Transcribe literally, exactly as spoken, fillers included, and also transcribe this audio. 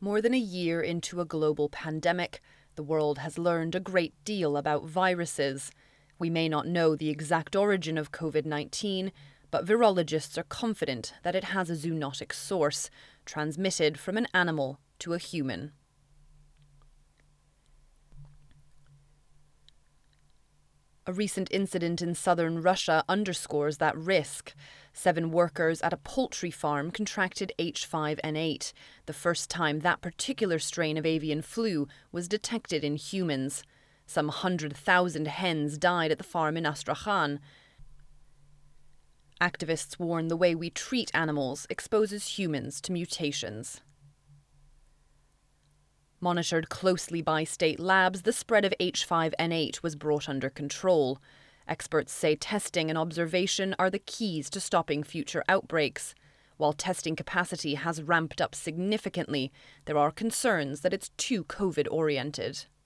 More than a year into a global pandemic, the world has learned a great deal about viruses. We may not know the exact origin of COVID nineteen, but virologists are confident that it has a zoonotic source, transmitted from an animal to a human. A recent incident in southern Russia underscores that risk. Seven workers at a poultry farm contracted H five N eight, the first time that particular strain of avian flu was detected in humans. Some hundred thousand hens died at the farm in Astrakhan. Activists warn the way we treat animals exposes humans to mutations. Monitored closely by state labs, the spread of H five N eight was brought under control. Experts say testing and observation are the keys to stopping future outbreaks. While testing capacity has ramped up significantly, there are concerns that it's too COVID-oriented.